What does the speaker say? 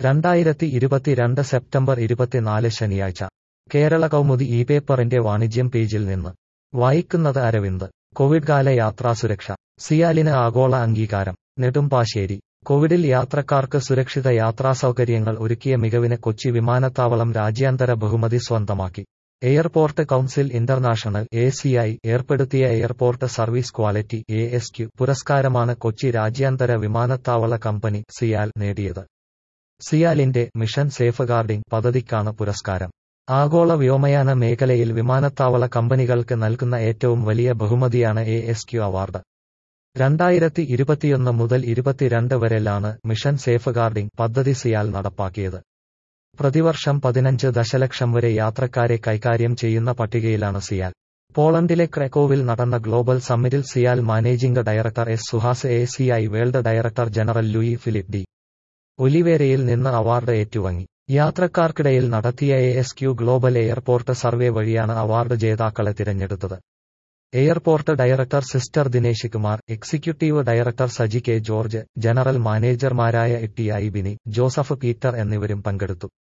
2022 September 24 ശനിയാഴ്ച കേരള കൗമുദി പേപ്പറിന്റെ വാണിജ്യം പേജിൽ നിന്ന് വായിക്കുന്നത് അരവിന്ദ്. കോവിഡ് കാല യാത്രാസുരക്ഷ സിയാലിന് ആഗോള അംഗീകാരം. നെടുമ്പാശ്ശേരി. കോവിഡിൽ യാത്രക്കാർക്ക് സുരക്ഷിത യാത്രാസൗകര്യങ്ങൾ ഒരുക്കിയ മികവിന് കൊച്ചി വിമാനത്താവളം രാജ്യാന്തര ബഹുമതി സ്വന്തമാക്കി. എയർപോർട്ട് കൗൺസിൽ ഇന്റർനാഷണൽ (ACI) ഏർപ്പെടുത്തിയ എയർപോർട്ട് സർവീസ് ക്വാളിറ്റി (ASQ) പുരസ്കാരമാണ് കൊച്ചി രാജ്യാന്തര വിമാനത്താവള കമ്പനി സിയാൽ നേടിയത്. സിയാലിന്റെ മിഷൻ സേഫ്ഗാർഡിംഗ് പദ്ധതിക്കാണ് പുരസ്കാരം. ആഗോള വ്യോമയാന മേഖലയിൽ വിമാനത്താവള കമ്പനികൾക്ക് നൽകുന്ന ഏറ്റവും വലിയ ബഹുമതിയാണ് ASQ അവാർഡ്. 2021 മുതൽ 22 വരെയാണ് മിഷൻ സേഫ്ഗാർഡിംഗ് പദ്ധതി സിയാൽ നടപ്പാക്കിയത്. പ്രതിവർഷം 15 ദശലക്ഷം വരെ യാത്രക്കാരെ കൈകാര്യം ചെയ്യുന്ന പട്ടികയിലാണ് സിയാൽ. പോളണ്ടിലെ ക്രക്കോവിൽ നടന്ന ഗ്ലോബൽ സമ്മിറ്റിൽ CIAL managing director S Suhas, ACI world director general Louis Philippe de ഒലിവേരയിൽ നിന്ന് അവാർഡ് ഏറ്റുവാങ്ങി. യാത്രക്കാർക്കിടയിൽ നടത്തിയ ASQ ഗ്ലോബൽ എയർപോർട്ട് സർവേ വഴിയാണ് അവാർഡ് ജേതാക്കളെ തിരഞ്ഞെടുത്തത്. എയർപോർട്ട് ഡയറക്ടർ സിസ്റ്റർ Dinesh Kumar, executive director Saji K George, general മാനേജർമാരായ T I Bini, Joseph Peter എന്നിവരും പങ്കെടുത്തു.